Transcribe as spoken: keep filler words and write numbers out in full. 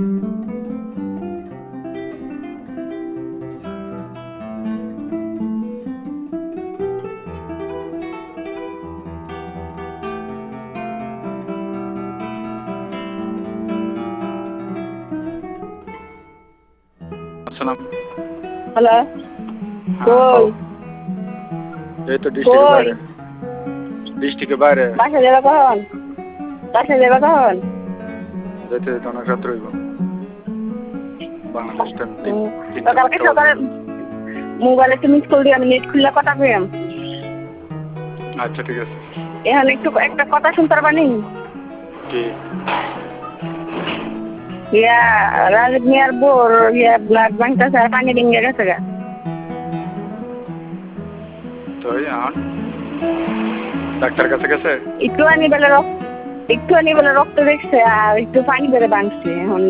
আসসালাম। হ্যালো। হ্যাঁ, কই? এই তো ডিস্ট্রিক্টের কই? বাইরে। ডিস্ট্রিক্টের বাইরে। বাসা যাবা কখন? বাসা যাবা কখন? যেতে যেতে অনেক রাত রইব। বাংলাদেশ টাইম তিন উম, তো তিনটা কালকে চারটা বাজে। সকালে মোবাইলে তুমি স্কুল দিয়ে আমি নেট খুললে কথা পেলাম। আচ্ছা ঠিক আছে। এখন একটু একটা কথা শুনতে পারবানি? কি? ইয়া রাজীব মিয়ার বোর ইয়া ব্লাড ব্যাংকটা পানি ডিঙ্গে গেছে গা। তো এই আন ডাক্তার কাছে গেছে? একটু আনি বেলা রক্ত একটু আনি বেলা রক্ত দেখছে আর একটু পানি বেড়ে ভাঙছে এখন